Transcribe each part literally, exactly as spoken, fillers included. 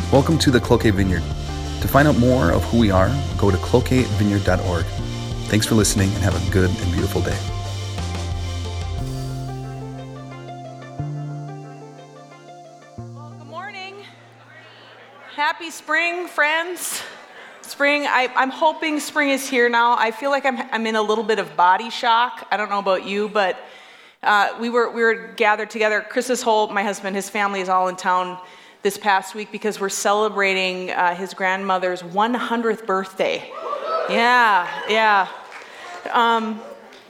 Welcome to the Cloquet Vineyard. To find out more of who we are, go to cloquet vineyard dot org. Thanks for listening and have a good and beautiful day. Well, good morning. Happy spring, friends. Spring, I, I'm hoping spring is here now. I feel like I'm, I'm in a little bit of body shock. I don't know about you, but uh, we were we were gathered together. Chris's whole, my husband, his family is all in town this past week because we're celebrating uh, his grandmother's one hundredth birthday. Yeah, yeah. Um,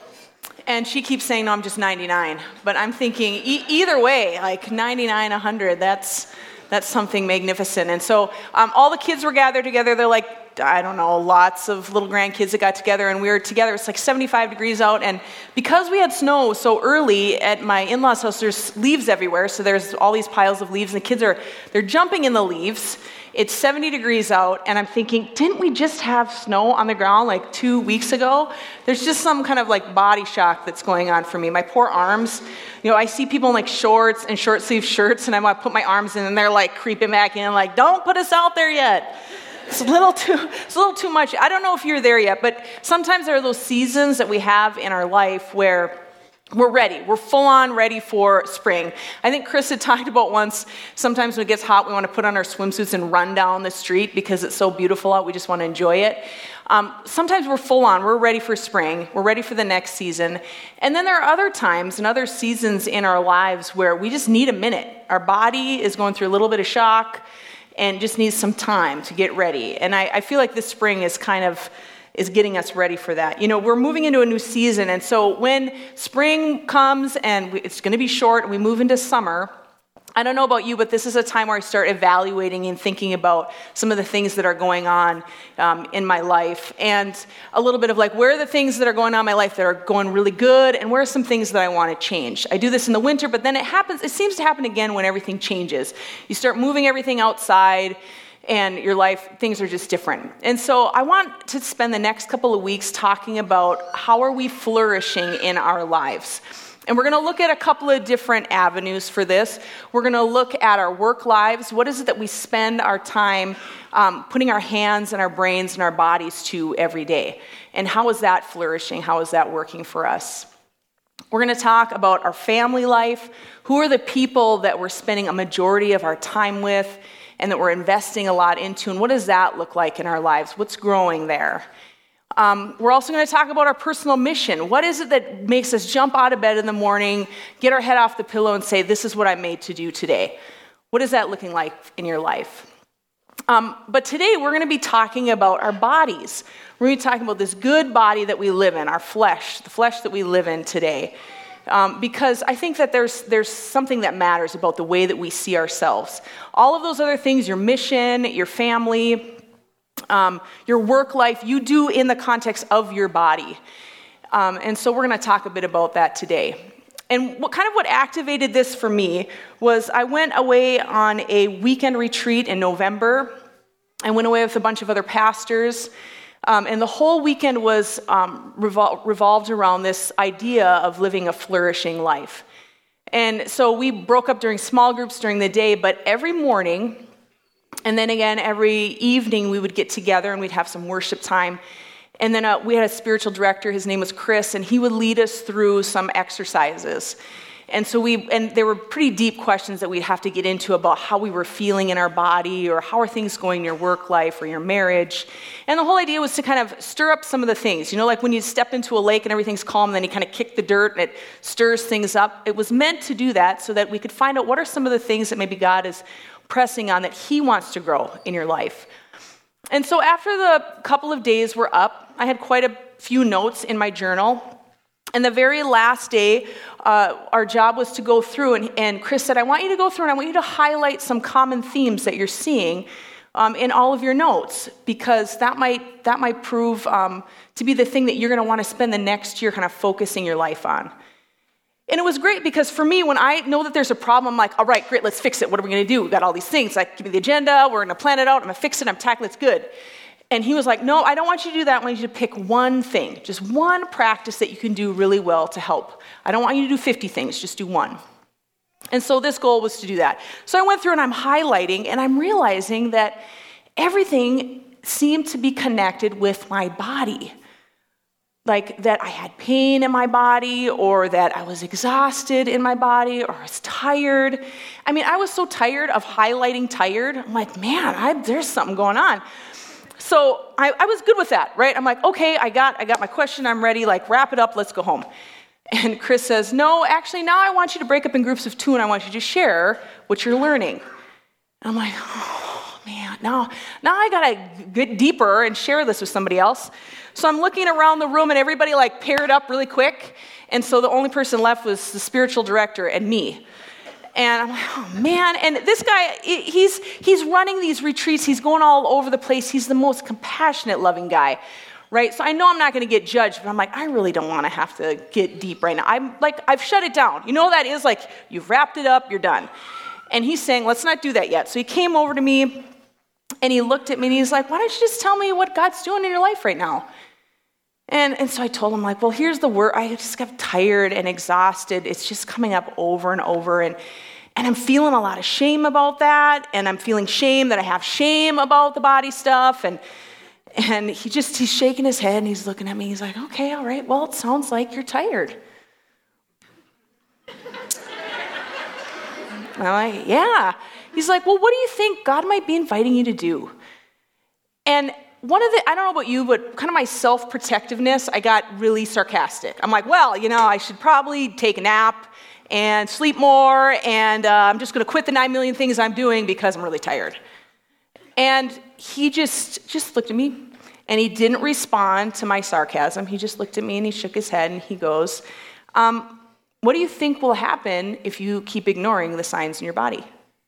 and she keeps saying, no, I'm just ninety-nine. But I'm thinking, e- either way, like ninety-nine, one hundred, that's that's something magnificent. And so um, all the kids were gathered together. They're like, I don't know, lots of little grandkids that got together, and we were together. It's like seventy-five degrees out, and because we had snow so early at my in-laws' house, there's leaves everywhere, so there's all these piles of leaves, and the kids are, they're jumping in the leaves. It's seventy degrees out, and I'm thinking, didn't we just have snow on the ground like two weeks ago? There's just some kind of like body shock that's going on for me. My poor arms, you know, I see people in like shorts and short sleeve shirts, and I want to put my arms in, and they're like creeping back in, like, don't put us out there yet. It's a little too, it's a little too much. I don't know if you're there yet, but sometimes there are those seasons that we have in our life where we're ready. We're full on ready for spring. I think Chris had talked about once, sometimes when it gets hot, we want to put on our swimsuits and run down the street because it's so beautiful out. We just want to enjoy it. Um, sometimes we're full on. We're ready for spring. We're ready for the next season. And then there are other times and other seasons in our lives where we just need a minute. Our body is going through a little bit of shock and just needs some time to get ready. And I, I feel like this spring is kind of is getting us ready for that. You know, we're moving into a new season, and so when spring comes and we, it's going to be short and we move into summer, I don't know about you, but this is a time where I start evaluating and thinking about some of the things that are going on um, in my life, and a little bit of like, where are the things that are going on in my life that are going really good, and where are some things that I want to change? I do this in the winter, but then it happens, it seems to happen again when everything changes. You start moving everything outside, and your life, things are just different. And so I want to spend the next couple of weeks talking about how are we flourishing in our lives. And we're going to look at a couple of different avenues for this. We're going to look at our work lives. What is it that we spend our time um, putting our hands and our brains and our bodies to every day? And how is that flourishing? How is that working for us? We're going to talk about our family life. Who are the people that we're spending a majority of our time with and that we're investing a lot into, and what does that look like in our lives? What's growing there? Um, we're also going to talk about our personal mission. What is it that makes us jump out of bed in the morning, get our head off the pillow, and say, this is what I'm made to do today? What is that looking like in your life? Um, but today we're going to be talking about our bodies. We're going to be talking about this good body that we live in, our flesh, the flesh that we live in today. Um, because I think that there's there's something that matters about the way that we see ourselves. All of those other things, your mission, your family, um, your work life, you do in the context of your body. Um, and so we're going to talk a bit about that today. And what kind of what activated this for me was I went away on a weekend retreat in November. I went away with a bunch of other pastors. Um, and the whole weekend was um, revol- revolved around this idea of living a flourishing life. And so we broke up during small groups during the day, but every morning, and then again every evening, we would get together and we'd have some worship time. And then uh, we had a spiritual director, his name was Chris, and he would lead us through some exercises. And so we, and there were pretty deep questions that we'd have to get into about how we were feeling in our body, or how are things going in your work life or your marriage. And the whole idea was to kind of stir up some of the things. You know, like when you step into a lake and everything's calm, and then you kind of kick the dirt and it stirs things up. It was meant to do that so that we could find out what are some of the things that maybe God is pressing on that he wants to grow in your life. And so after the couple of days were up, I had quite a few notes in my journal. And the very last day, uh, our job was to go through, and, and Chris said, I want you to go through and I want you to highlight some common themes that you're seeing um, in all of your notes, because that might that might prove um, to be the thing that you're going to want to spend the next year kind of focusing your life on. And it was great because for me, when I know that there's a problem, I'm like, all right, great, let's fix it. What are we going to do? We've got all these things. Like, give me the agenda. We're going to plan it out. I'm going to fix it. I'm tackling it. It's good. And he was like, no, I don't want you to do that. I want you to pick one thing, just one practice that you can do really well to help. I don't want you to do fifty things, just do one. And so this goal was to do that. So I went through and I'm highlighting and I'm realizing that everything seemed to be connected with my body. Like that I had pain in my body, or that I was exhausted in my body, or I was tired. I mean, I was so tired of highlighting tired. I'm like, man, I, there's something going on. So I, I was good with that, right? I'm like, okay, I got I got my question, I'm ready, like wrap it up, let's go home. And Chris says, no, actually now I want you to break up in groups of two and I want you to share what you're learning. And I'm like, oh man, now, now I gotta get deeper and share this with somebody else. So I'm looking around the room and everybody like paired up really quick. And so the only person left was the spiritual director and me. And I'm like, oh man, and this guy, he's he's running these retreats, he's going all over the place, he's the most compassionate, loving guy, right? So I know I'm not gonna get judged, but I'm like, I really don't wanna have to get deep right now. I'm like, I've shut it down. You know what that is? Like, you've wrapped it up, you're done. And he's saying, let's not do that yet. So he came over to me and he looked at me and he's like, why don't you just tell me what God's doing in your life right now? And, and so I told him, like, well, here's the word. I just got tired and exhausted. It's just coming up over and over. And, and I'm feeling a lot of shame about that. And I'm feeling shame that I have shame about the body stuff. And, and he just, he's shaking his head and he's looking at me. He's like, okay, all right. Well, it sounds like you're tired. I'm like, yeah. He's like, well, what do you think God might be inviting you to do? And one of the, I don't know about you, but kind of my self-protectiveness, I got really sarcastic. I'm like, well, you know, I should probably take a nap and sleep more, and uh, I'm just going to quit the nine million things I'm doing because I'm really tired. And he just, just looked at me, and he didn't respond to my sarcasm. He just looked at me, and he shook his head, and he goes, um, what do you think will happen if you keep ignoring the signs in your body?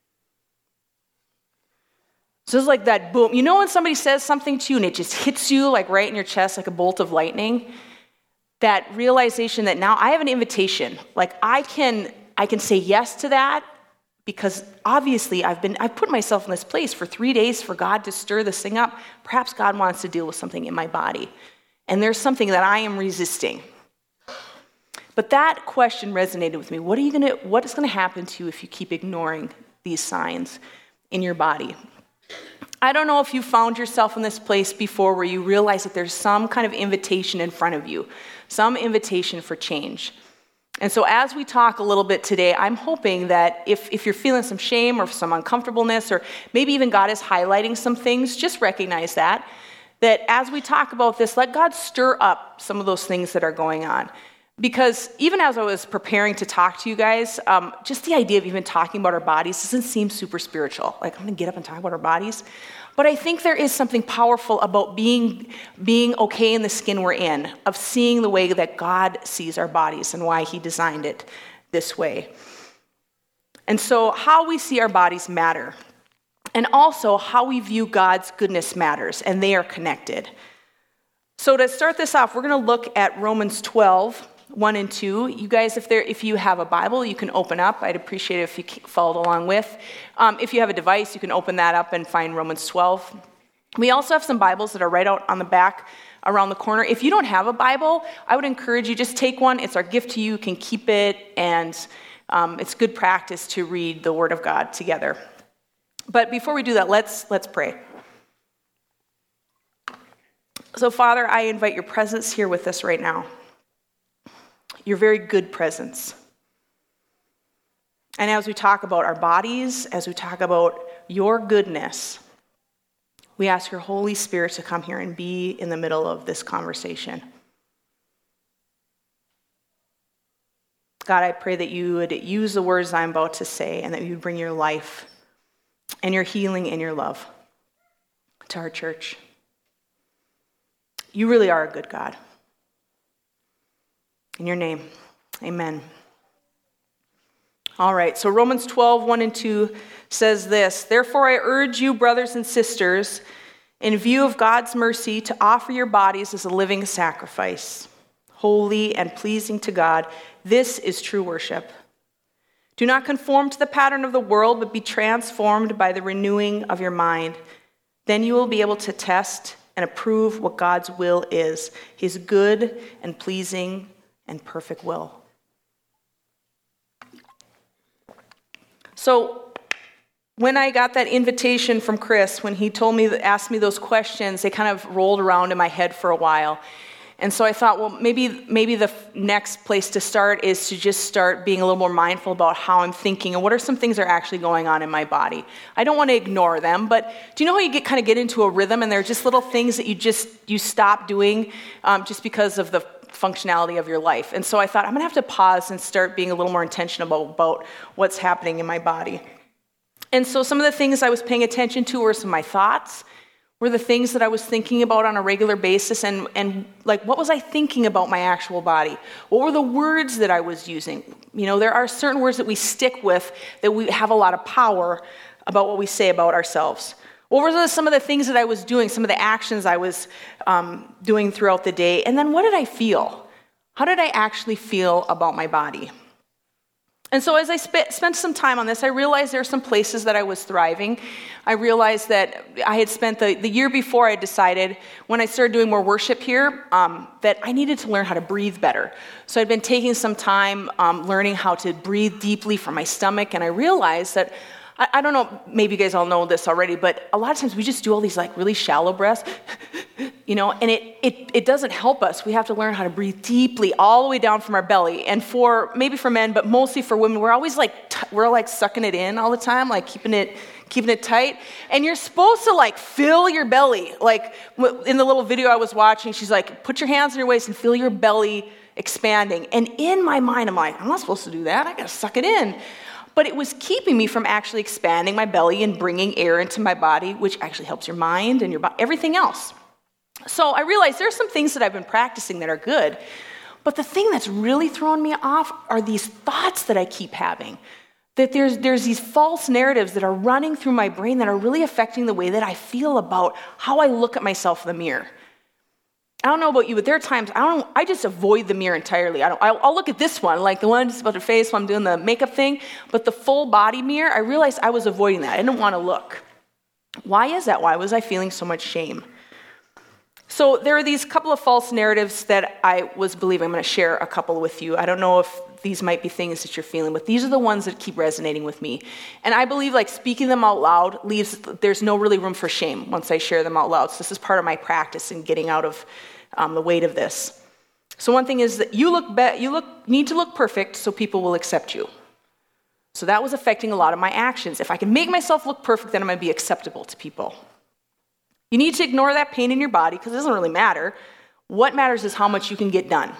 So it's like that boom. You know when somebody says something to you and it just hits you like right in your chest like a bolt of lightning? That realization that now I have an invitation. Like I can I can say yes to that because obviously I've been I've put myself in this place for three days for God to stir this thing up. Perhaps God wants to deal with something in my body. And there's something that I am resisting. But that question resonated with me. What are you gonna what is gonna happen to you if you keep ignoring these signs in your body? I don't know if you found yourself in this place before where you realize that there's some kind of invitation in front of you, some invitation for change. And so as we talk a little bit today, I'm hoping that if, if you're feeling some shame or some uncomfortableness, or maybe even God is highlighting some things, just recognize that, that as we talk about this, let God stir up some of those things that are going on. Because even as I was preparing to talk to you guys, um, just the idea of even talking about our bodies doesn't seem super spiritual. Like, I'm going to get up and talk about our bodies. But I think there is something powerful about being, being okay in the skin we're in, of seeing the way that God sees our bodies and why he designed it this way. And so how we see our bodies matter. And also how we view God's goodness matters, and they are connected. So to start this off, we're going to look at Romans twelve, one and two. You guys, if there, if you have a Bible, you can open up. I'd appreciate it if you followed along with. Um, if you have a device, you can open that up and find Romans twelve. We also have some Bibles that are right out on the back around the corner. If you don't have a Bible, I would encourage you, just take one. It's our gift to you. You can keep it, and um, it's good practice to read the Word of God together. But before we do that, let's let's pray. So, Father, I invite your presence here with us right now. Your very good presence. And as we talk about our bodies, as we talk about your goodness, we ask your Holy Spirit to come here and be in the middle of this conversation. God, I pray that you would use the words I'm about to say and that you would bring your life and your healing and your love to our church. You really are a good God. In your name, amen. All right, so Romans twelve, one and two says this, "Therefore I urge you, brothers and sisters, in view of God's mercy, to offer your bodies as a living sacrifice, holy and pleasing to God. This is true worship. Do not conform to the pattern of the world, but be transformed by the renewing of your mind. Then you will be able to test and approve what God's will is, his good and pleasing and perfect will." So when I got that invitation from Chris, when he told me, asked me those questions, they kind of rolled around in my head for a while. And so I thought, well, maybe maybe the f- next place to start is to just start being a little more mindful about how I'm thinking and what are some things that are actually going on in my body. I don't want to ignore them, but do you know how you get kind of get into a rhythm and they're just little things that you just you stop doing um, just because of the functionality of your life? And so I thought, I'm going to have to pause and start being a little more intentional about, about what's happening in my body. And so some of the things I was paying attention to were some of my thoughts, were the things that I was thinking about on a regular basis, and, and like, what was I thinking about my actual body? What were the words that I was using? You know, there are certain words that we stick with that we have a lot of power about what we say about ourselves. What were the, some of the things that I was doing, some of the actions I was um, doing throughout the day? And then what did I feel? How did I actually feel about my body? And so as I sp- spent some time on this, I realized there are some places that I was thriving. I realized that I had spent the, the year before I had decided, when I started doing more worship here, um, that I needed to learn how to breathe better. So I'd been taking some time um, learning how to breathe deeply from my stomach, and I realized that, I, I don't know, maybe you guys all know this already, but a lot of times we just do all these like really shallow breaths, you know, and it, it it doesn't help us. We have to learn how to breathe deeply all the way down from our belly. And for, maybe for men, but mostly for women, we're always like, t- we're like sucking it in all the time, like keeping it keeping it tight. And you're supposed to like fill your belly. Like in the little video I was watching, she's like, put your hands on your waist and feel your belly expanding. And in my mind, I'm like, I'm not supposed to do that. I got to suck it in. But it was keeping me from actually expanding my belly and bringing air into my body, which actually helps your mind and your body, everything else. So I realized there's some things that I've been practicing that are good, but the thing that's really thrown me off are these thoughts that I keep having. That there's there's these false narratives that are running through my brain that are really affecting the way that I feel about how I look at myself in the mirror. I don't know about you, but there are times I don't. I just avoid the mirror entirely. I don't. I'll, I'll look at this one, like the one just about the face when I'm doing the makeup thing. But the full body mirror, I realized I was avoiding that. I didn't want to look. Why is that? Why was I feeling so much shame? So there are these couple of false narratives that I was believing. I'm going to share a couple with you. I don't know if these might be things that you're feeling, but these are the ones that keep resonating with me. And I believe like speaking them out loud leaves, there's no really room for shame once I share them out loud. So this is part of my practice in getting out of um, the weight of this. So one thing is that you look be- you look need to look perfect so people will accept you. So that was affecting a lot of my actions. If I can make myself look perfect, then I'm going to be acceptable to people. You need to ignore that pain in your body because it doesn't really matter. What matters is how much you can get done.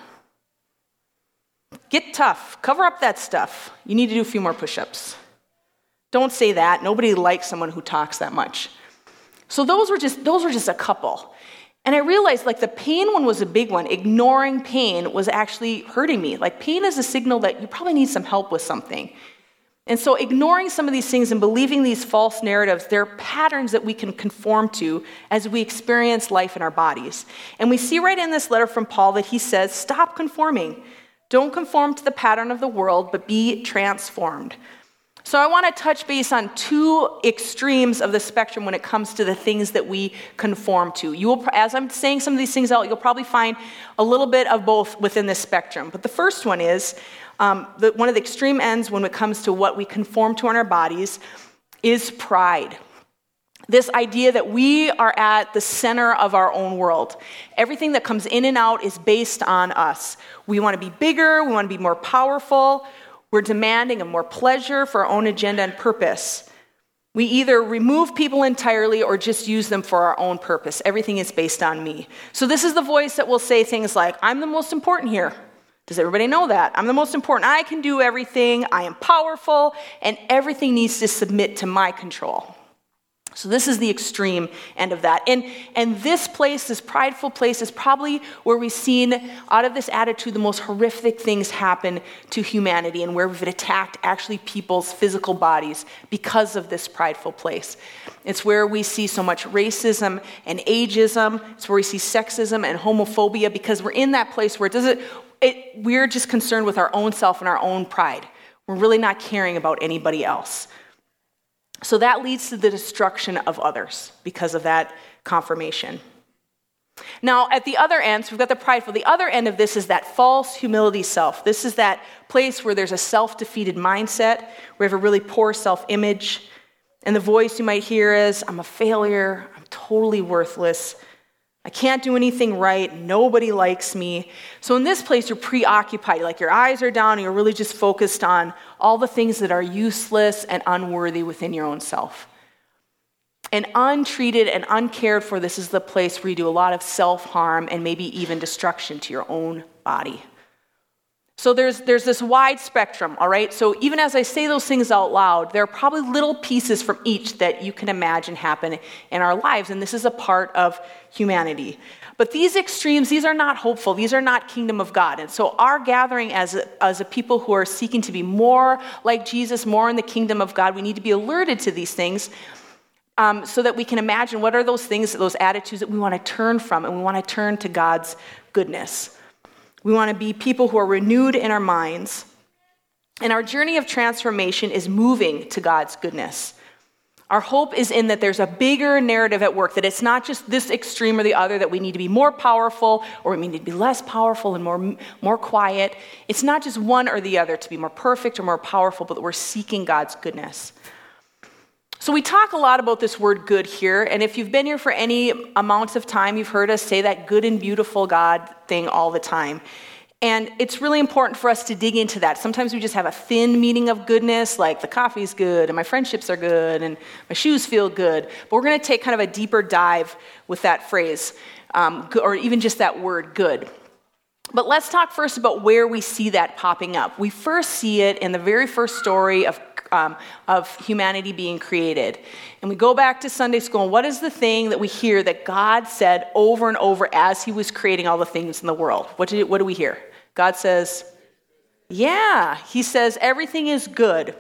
Get tough. Cover up that stuff. You need to do a few more push-ups. Don't say that. Nobody likes someone who talks that much. So those were just those were just a couple. And I realized like the pain one was a big one. Ignoring pain was actually hurting me. Like pain is a signal that you probably need some help with something. And so ignoring some of these things and believing these false narratives, they're patterns that we can conform to as we experience life in our bodies. And we see right in this letter from Paul that he says, stop conforming. Don't conform to the pattern of the world, but be transformed. So I want to touch base on two extremes of the spectrum when it comes to the things that we conform to. You will, as I'm saying some of these things out, you'll probably find a little bit of both within this spectrum. But the first one is, um, the, one of the extreme ends when it comes to what we conform to in our bodies is pride. This idea that we are at the center of our own world. Everything that comes in and out is based on us. We want to be bigger, we want to be more powerful, we're demanding of more pleasure for our own agenda and purpose. We either remove people entirely or just use them for our own purpose. Everything is based on me. So this is the voice that will say things like, I'm the most important here. Does everybody know that? I'm the most important. I can do everything. I am powerful, and everything needs to submit to my control. So this is the extreme end of that. And, and this place, this prideful place, is probably where we've seen, out of this attitude, the most horrific things happen to humanity and where we've attacked actually people's physical bodies because of this prideful place. It's where we see so much racism and ageism. It's where we see sexism and homophobia because we're in that place where it doesn't, it, we're just concerned with our own self and our own pride. We're really not caring about anybody else. So that leads to the destruction of others because of that confirmation. Now, at the other end, so we've got the prideful. The other end of this is that false humility self. This is that place where there's a self-defeated mindset, where we have a really poor self-image, and the voice you might hear is, I'm a failure, I'm totally worthless, I can't do anything right, nobody likes me. So in this place, you're preoccupied, like your eyes are down, and you're really just focused on all the things that are useless and unworthy within your own self. And untreated and uncared for, this is the place where you do a lot of self-harm and maybe even destruction to your own body. So there's there's this wide spectrum, all right? So even as I say those things out loud, there are probably little pieces from each that you can imagine happen in our lives, and this is a part of humanity. But these extremes, these are not hopeful. These are not kingdom of God. And so our gathering as a, as a people who are seeking to be more like Jesus, more in the kingdom of God, we need to be alerted to these things um, so that we can imagine what are those things, those attitudes that we want to turn from, and we want to turn to God's goodness. We want to be people who are renewed in our minds. And our journey of transformation is moving to God's goodness. Our hope is in that there's a bigger narrative at work, that it's not just this extreme or the other, that we need to be more powerful or we need to be less powerful and more, more quiet. It's not just one or the other to be more perfect or more powerful, but that we're seeking God's goodness. So we talk a lot about this word good here, and if you've been here for any amounts of time, you've heard us say that good and beautiful God thing all the time. And it's really important for us to dig into that. Sometimes we just have a thin meaning of goodness, like the coffee's good, and my friendships are good, and my shoes feel good. But we're going to take kind of a deeper dive with that phrase, um, or even just that word, good. But let's talk first about where we see that popping up. We first see it in the very first story of Um, of humanity being created. And we go back to Sunday school, and what is the thing that we hear that God said over and over as he was creating all the things in the world? What, did, what do we hear? God says, yeah, he says everything is good.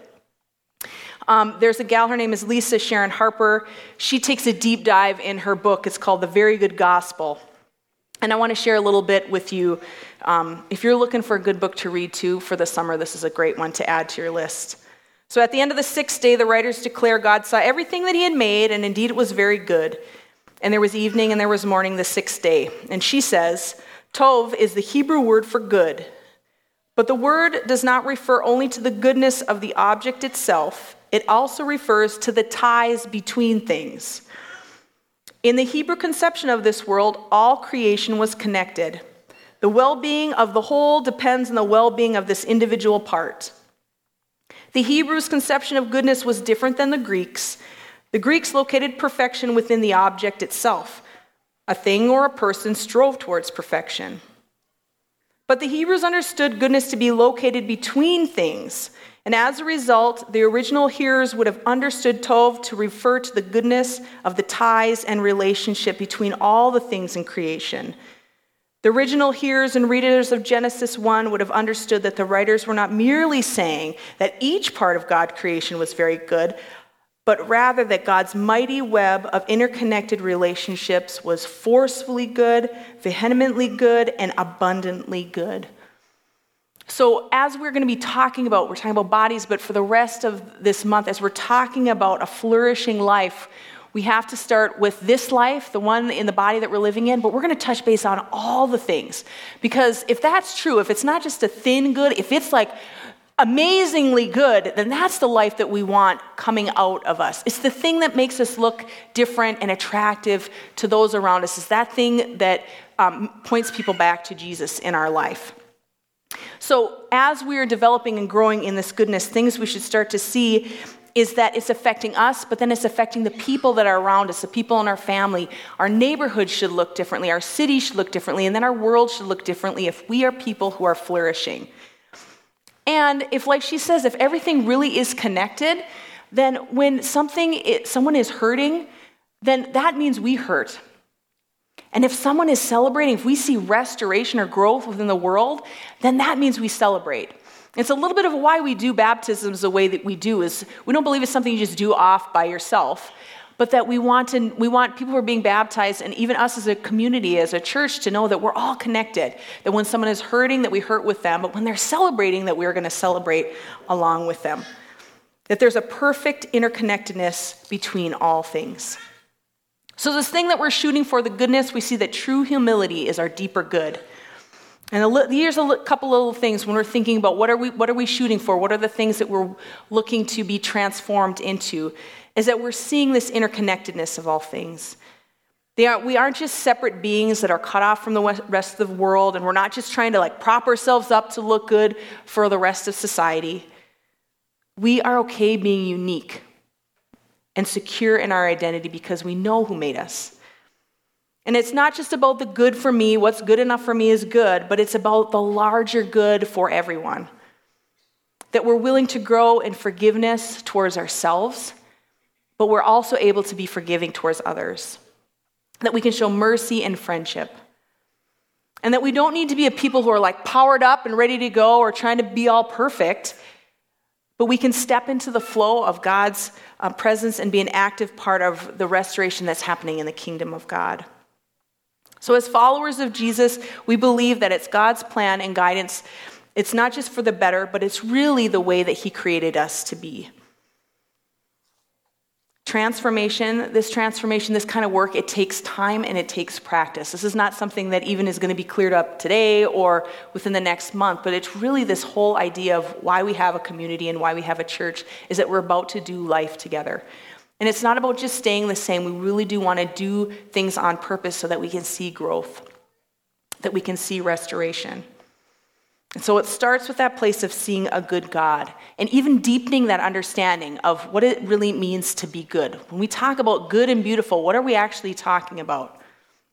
Um, there's a gal, her name is Lisa Sharon Harper. She takes a deep dive in her book. It's called The Very Good Gospel. And I want to share a little bit with you. Um, if you're looking for a good book to read too for the summer, this is a great one to add to your list. So at the end of the sixth day, the writers declare God saw everything that he had made, and indeed it was very good. And there was evening and there was morning the sixth day. And she says, Tov is the Hebrew word for good. But the word does not refer only to the goodness of the object itself. It also refers to the ties between things. In the Hebrew conception of this world, all creation was connected. The well-being of the whole depends on the well-being of this individual part. The Hebrews' conception of goodness was different than the Greeks. The Greeks located perfection within the object itself. A thing or a person strove towards perfection. But the Hebrews understood goodness to be located between things. And as a result, the original hearers would have understood Tov to refer to the goodness of the ties and relationship between all the things in creation. The original hearers and readers of Genesis one would have understood that the writers were not merely saying that each part of God's creation was very good, but rather that God's mighty web of interconnected relationships was forcefully good, vehemently good, and abundantly good. So as we're going to be talking about, we're talking about bodies, but for the rest of this month, as we're talking about a flourishing life, we have to start with this life, the one in the body that we're living in, but we're going to touch base on all the things. Because if that's true, if it's not just a thin good, if it's like amazingly good, then that's the life that we want coming out of us. It's the thing that makes us look different and attractive to those around us. It's that thing that um, points people back to Jesus in our life. So as we are developing and growing in this goodness, things we should start to see is that it's affecting us, but then it's affecting the people that are around us, the people in our family. Our neighborhood should look differently. Our city should look differently. And then our world should look differently if we are people who are flourishing. And if, like she says, if everything really is connected, then when something, someone is hurting, then that means we hurt. And if someone is celebrating, if we see restoration or growth within the world, then that means we celebrate. It's a little bit of why we do baptisms the way that we do, is we don't believe it's something you just do off by yourself, but that we want to, we want people who are being baptized, and even us as a community, as a church, to know that we're all connected, that when someone is hurting, that we hurt with them, but when they're celebrating, that we're going to celebrate along with them. That there's a perfect interconnectedness between all things. So this thing that we're shooting for, the goodness, we see that true humility is our deeper good. And a li- here's a li- couple little things when we're thinking about what are we what are we shooting for? What are the things that we're looking to be transformed into? Is that we're seeing this interconnectedness of all things. They are, we aren't just separate beings that are cut off from the rest of the world, and we're not just trying to like prop ourselves up to look good for the rest of society. We are okay being unique and secure in our identity because we know who made us. And it's not just about the good for me, what's good enough for me is good, but it's about the larger good for everyone. That we're willing to grow in forgiveness towards ourselves, but we're also able to be forgiving towards others. That we can show mercy and friendship. And that we don't need to be a people who are like powered up and ready to go or trying to be all perfect, but we can step into the flow of God's uh, presence and be an active part of the restoration that's happening in the kingdom of God. So as followers of Jesus, we believe that it's God's plan and guidance. It's not just for the better, but it's really the way that he created us to be. Transformation, this transformation, this kind of work, it takes time and it takes practice. This is not something that even is going to be cleared up today or within the next month, but it's really this whole idea of why we have a community and why we have a church is that we're about to do life together. And it's not about just staying the same. We really do want to do things on purpose so that we can see growth, that we can see restoration. And so it starts with that place of seeing a good God and even deepening that understanding of what it really means to be good. When we talk about good and beautiful, what are we actually talking about?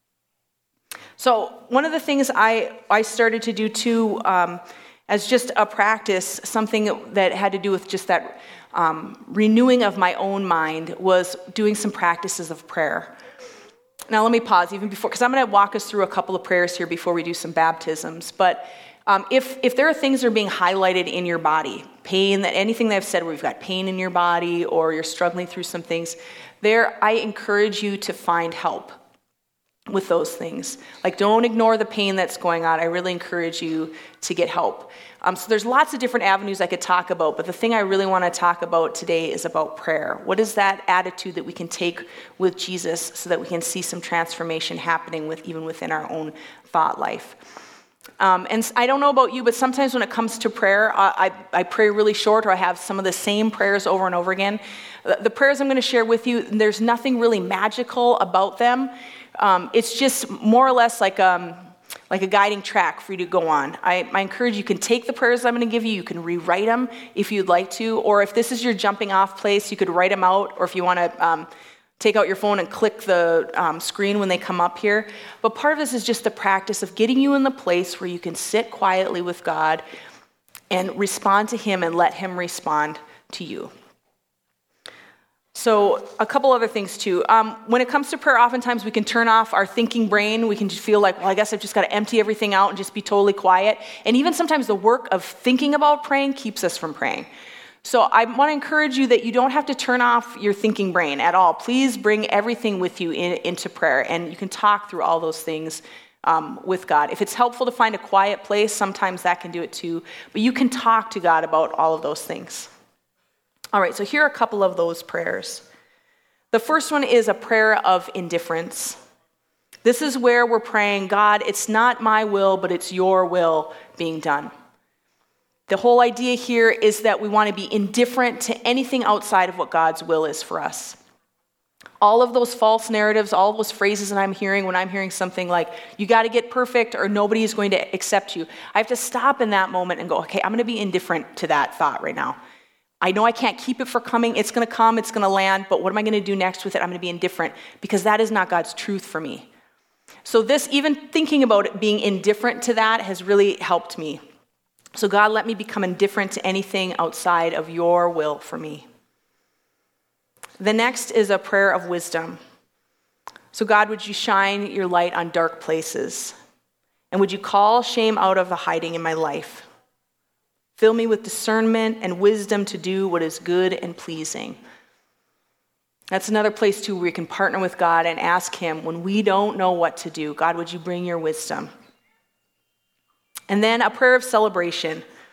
So one of the things I, I started to do too, um, as just a practice, something that had to do with just that um, renewing of my own mind, was doing some practices of prayer. Now let me pause even before, because I'm going to walk us through a couple of prayers here before we do some baptisms. But Um, if if there are things that are being highlighted in your body, pain, that anything that I've said where you've got pain in your body or you're struggling through some things, there I encourage you to find help with those things. Like, don't ignore the pain that's going on. I really encourage you to get help. Um, so there's lots of different avenues I could talk about, but the thing I really want to talk about today is about prayer. What is that attitude that we can take with Jesus so that we can see some transformation happening with even within our own thought life? Um, and I don't know about you, but sometimes when it comes to prayer, I, I, I pray really short, or I have some of the same prayers over and over again. The, the prayers I'm going to share with you, there's nothing really magical about them. Um, it's just more or less like um, like a guiding track for you to go on. I, I encourage you can take the prayers I'm going to give you, you can rewrite them if you'd like to, or if this is your jumping off place, you could write them out, or if you want to um, take out your phone and click the um, screen when they come up here. But part of this is just the practice of getting you in the place where you can sit quietly with God and respond to him and let him respond to you. So a couple other things too. Um, when it comes to prayer, oftentimes we can turn off our thinking brain. We can just feel like, well, I guess I've just got to empty everything out and just be totally quiet. And even sometimes the work of thinking about praying keeps us from praying. So I want to encourage you that you don't have to turn off your thinking brain at all. Please bring everything with you in, into prayer, and you can talk through all those things um, with God. If it's helpful to find a quiet place, sometimes that can do it too. But you can talk to God about all of those things. All right, so here are a couple of those prayers. The first one is a prayer of indifference. This is where we're praying, God, it's not my will, but it's your will being done. The whole idea here is that we want to be indifferent to anything outside of what God's will is for us. All of those false narratives, all of those phrases that I'm hearing when I'm hearing something like, you got to get perfect or nobody is going to accept you. I have to stop in that moment and go, okay, I'm going to be indifferent to that thought right now. I know I can't keep it for coming. It's going to come, it's going to land, but what am I going to do next with it? I'm going to be indifferent because that is not God's truth for me. So this, even thinking about it, being indifferent to that has really helped me. So God, let me become indifferent to anything outside of your will for me. The next is a prayer of wisdom. So God, would you shine your light on dark places? And would you call shame out of the hiding in my life? Fill me with discernment and wisdom to do what is good and pleasing. That's another place too where we can partner with God and ask him when we don't know what to do, God, would you bring your wisdom? And then a prayer of celebration.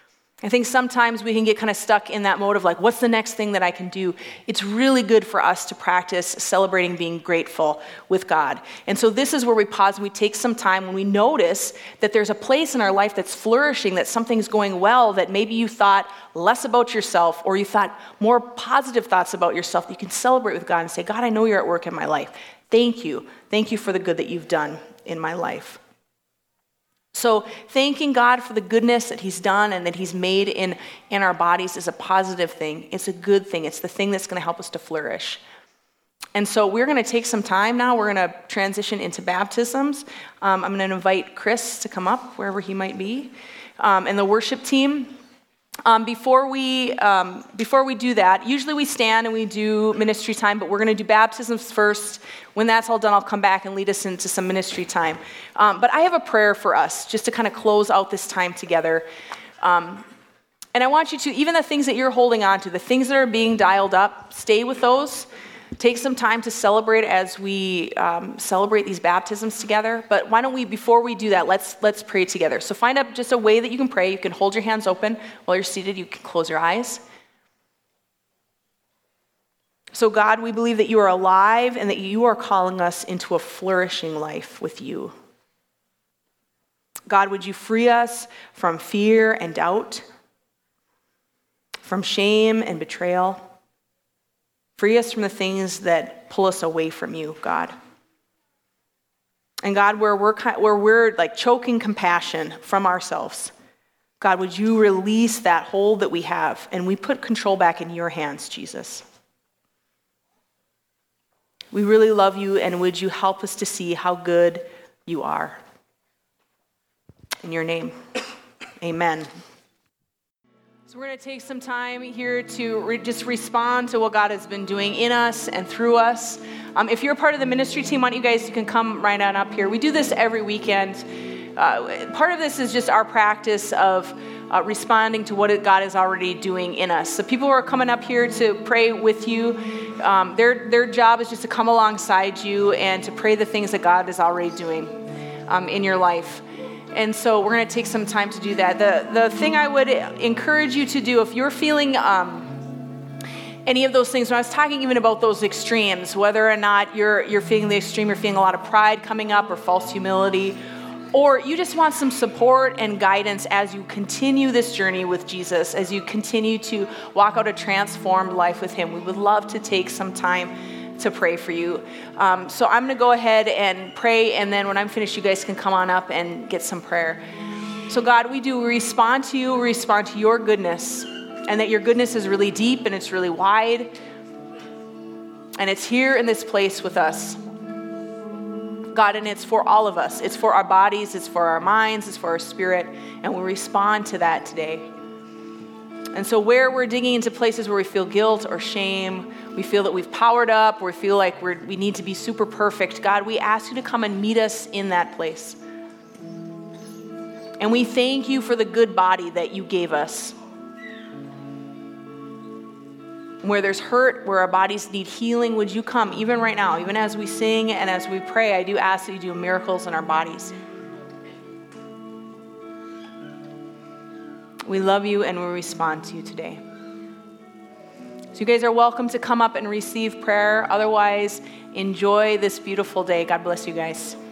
I think sometimes we can get kind of stuck in that mode of like, what's the next thing that I can do? It's really good for us to practice celebrating being grateful with God. And so this is where we pause and we take some time when we notice that there's a place in our life that's flourishing, that something's going well, that maybe you thought less about yourself or you thought more positive thoughts about yourself. You can celebrate with God and say, God, I know you're at work in my life. Thank you. Thank you for the good that you've done in my life. So thanking God for the goodness that he's done and that he's made in, in our bodies is a positive thing. It's a good thing. It's the thing that's going to help us to flourish. And so we're going to take some time now. We're going to transition into baptisms. Um, I'm going to invite Chris to come up, wherever he might be, um, and the worship team. Um, before we um, before we do that, usually we stand and we do ministry time, but we're going to do baptisms first. When that's all done, I'll come back and lead us into some ministry time. Um, but I have a prayer for us, just to kind of close out this time together. Um, and I want you to, even the things that you're holding on to, the things that are being dialed up, stay with those. Take some time to celebrate as we um, celebrate these baptisms together. But why don't we, before we do that, let's let's pray together. So find out just a way that you can pray. You can hold your hands open while you're seated. You can close your eyes. So God, we believe that you are alive and that you are calling us into a flourishing life with you. God, would you free us from fear and doubt, from shame and betrayal? Free us from the things that pull us away from you, God. And God, where we're, where we're like choking compassion from ourselves, God, would you release that hold that we have and we put control back in your hands, Jesus. We really love you, and would you help us to see how good you are. In your name, amen. So we're going to take some time here to re- just respond to what God has been doing in us and through us. Um, if you're a part of the ministry team, why don't you guys, you can come right on up here. We do this every weekend. Uh, part of this is just our practice of uh, responding to what God is already doing in us. So people who are coming up here to pray with you, um, their, their job is just to come alongside you and to pray the things that God is already doing um, in your life. And so we're going to take some time to do that. The the thing I would encourage you to do, if you're feeling um, any of those things, when I was talking even about those extremes, whether or not you're you're feeling the extreme, you're feeling a lot of pride coming up or false humility, or you just want some support and guidance as you continue this journey with Jesus, as you continue to walk out a transformed life with him, we would love to take some time to pray for you. Um, so I'm going to go ahead and pray, and then when I'm finished, you guys can come on up and get some prayer. So God, we do respond to you, we respond to your goodness, and that your goodness is really deep and it's really wide, and it's here in this place with us. God, and it's for all of us. It's for our bodies, it's for our minds, it's for our spirit, and we respond to that today. And so where we're digging into places where we feel guilt or shame, we feel that we've powered up, or we feel like we're, we need to be super perfect, God, we ask you to come and meet us in that place. And we thank you for the good body that you gave us. Where there's hurt, where our bodies need healing, would you come even right now, even as we sing and as we pray, I do ask that you do miracles in our bodies. We love you and we respond to you today. So you guys are welcome to come up and receive prayer. Otherwise, enjoy this beautiful day. God bless you guys.